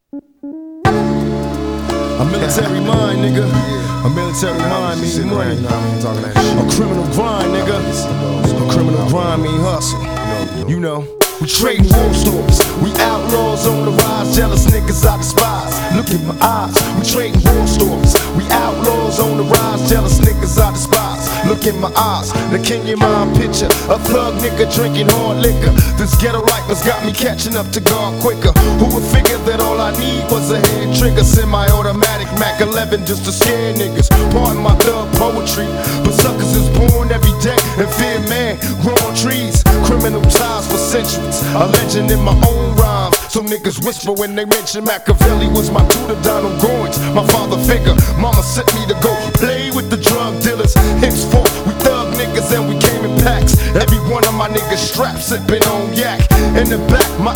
A military mind, nigga. A military mind means money. A criminal grind, nigga. A criminal grind mean hustle. You know. We trading war stories. We outlaws on the rise. Jealous niggas I despise. Look in my eyes. We trading war stories. We outlaws on the rise. Jealous niggas I despise. Look in my eyes. The Kenyan mind picture. A thug nigga drinking hard liquor. This ghetto life got me catching up to God quicker. Who would figure that all I need was a head trigger? Semi-automatic Mac 11 just to scare niggas. Pardon my thug poetry, but suckers is born every day and fear man growing trees. Criminal ties for centuries. A legend in my own rhymes. So niggas whisper when they mention Machiavelli was my tutor, Donald Goins, my father figure. Mama sent me to go play with the drug dealers. Henceforth, we thug niggas and we came in packs. Every one of my niggas strapped, sipping on yak. In the back, my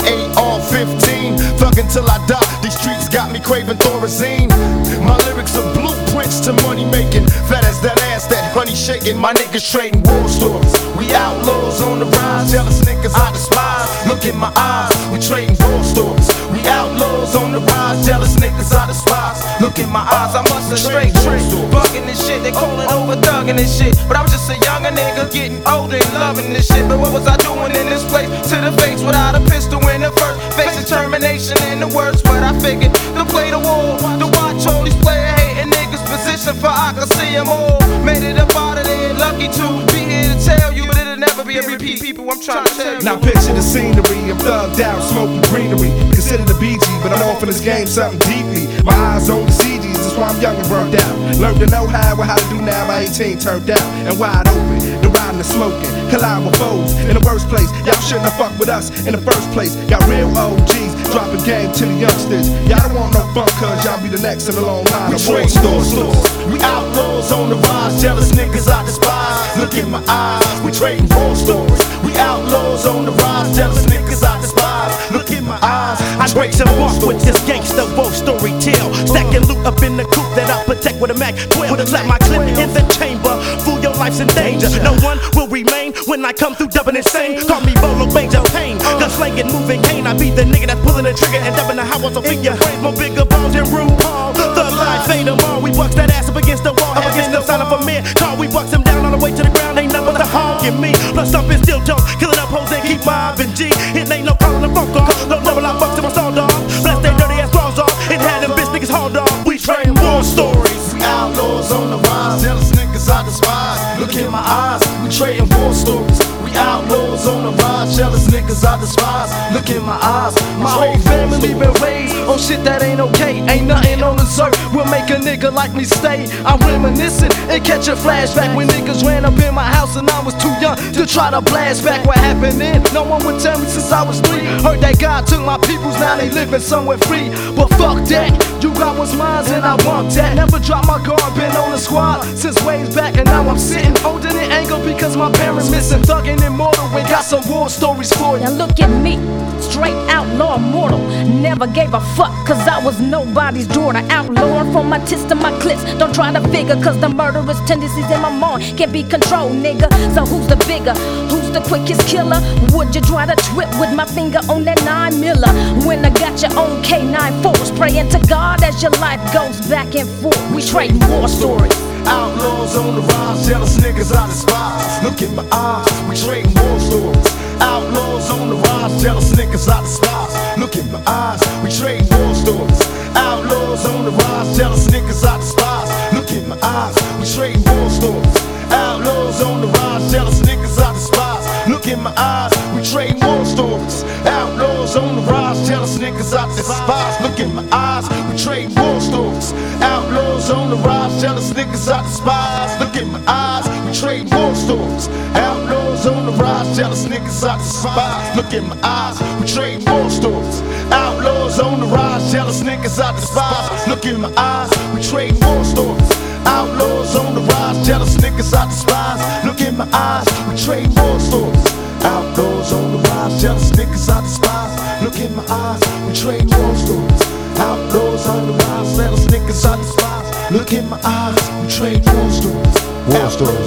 AR-15. Thug until I die. These streets got me craving Thorazine. My lyrics are blueprints to money making. Fat as that ass, that honey shaking. My niggas trading war stories. We outlaws on the rise. Jealous niggas I despise. Look in my eyes. We trading war stories. We outlaws on the rise. Jealous niggas I despise. Look in my eyes. I must have straight trick. Bugging this shit. They calling over thugging this shit. But I was just a younger nigga getting older and loving this shit. But what was I doing in this place? To the face without a pistol in the first. Face determination in the words. What I figured to play the war. To watch all these player hating niggas position for I can see them all. Made it up out of there. Lucky to be here to tell you. But it'll never be a repeat. People, I'm trying to tell you. Now picture the scenery. I'm thugged out, smoking greenery. Consider the BG, but I'm off in this game something deeply. My eyes on the CGs, that's why I'm young and burnt out. Learned to know how to do now. By 18 turned out and wide open. The riding and smoking, collide with foes in the worst place. Y'all shouldn't have fucked with us in the first place. Got real OGs dropping game to the youngsters. Y'all don't want no fun, cause y'all be the next in the long line. We trade stores. We outlaws on the rise. Jealous niggas I despise. Look in my eyes. We trading war stories. We outlaws on the rise. Jealous niggas I despise. Look in my eyes. I break some walk with this gangsta war story tale. Stacking loot up in the coop that I protect with a Mac 12. Slap my clip in the chamber. Fool, your life's in danger. No one will remain when I come through dubbing insane. Call me Bolo Banjo Pain. Gun slanging, moving cane. I be the nigga that's pulling the trigger and dubbing the house on figure. More bigger balls than RuPaul. Thug life, fade them all. We bucks that ass up against the wall. Up against the sign of a man. Call, we bucks him down on the way to the ground. Ain't nothing but the hog in me. Plus something still jump. Killing up hoes and keep mobbing G. It ain't no calling the funk off. No double I bucks to my soul dog. Bless their dirty ass claws off. It had them bitch niggas hauled off. We train war stories. We outlaws on the rise. Jealous niggas I despise. Look in my eyes. We trading war stories. We outlaws on the rise. Jealous niggas I despise. Look in my eyes. My whole family been raised on shit that ain't okay. Ain't nothing on this earth will make a nigga like me stay. I'm reminiscing and catch a flashback when niggas ran up in my house and I was too young to try to blast back what happened then. No one would tell me since I was 3. Heard that God took my peoples, now they living somewhere free. But fuck that, you got what's mine and I want that. Never drop my guard, been on the squad since ways back and now I'm sitting holding it anger because my parents missing. Thugging immortal, we got some war stories for you. Now look at me, straight outlaw immortal. Never gave a fuck cause I was nobody's daughter. Outlaw from my tits to my clips. Don't try to figure cause the murderous tendencies in my mind can't be controlled, nigga. So who's the bigger? Who's the quickest killer? Would you try to trip with my finger on that 9 miller? When I got your own K9 force, praying to God as your life goes back and forth. We trading war stories. Outlaws on the rise, jealous niggas I despise. Look in my eyes, we trading war stories. Outlaws on the rise, jealous niggas I despise. Look in my eyes, we trading war stories. Outlaws on the rise, jealous niggas I despise. Look in my eyes, we trading war stories. Outlaws on the rise, jealous niggas I despise. Look in my eyes, we trading war stories. Outlaws on the rise, jealous niggas I despise. Look in my eyes, we trading war stories. Outlaws on the rise, jealous niggas I despise. Look in my eyes, we trading war stories. Outlaws on the rise, jealous niggas I despise. Look in my eyes, we trading war stories. Outlaws on the rise, jealous niggas I despise. Look in my eyes, we trading war stories. Outlaws on the rise, jealous niggas I despise. Look in my eyes, we trading war stories. Outlaws on the rise, jealous niggas I despise. Look in my eyes, we trading war stories. Outlaws on the rise, jealous niggas I despise. Look in my eyes, we trade war stories. War stories,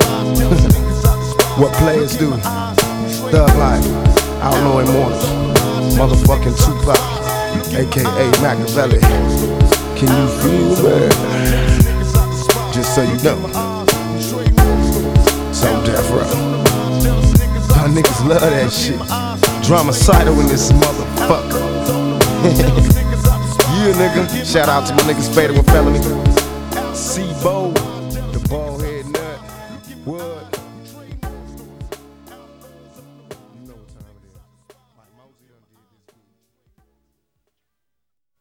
nigga. What players do. Thug life, outlaw immortals, motherfucking Tupac. aka Machiavelli. Can you feel me? Just so you know, so death row. Y'all niggas love that shit. Dramacidal in this motherfucker. Yeah, nigga. Shout out to my niggas Fatal and Felony. C-Bo, the ball head.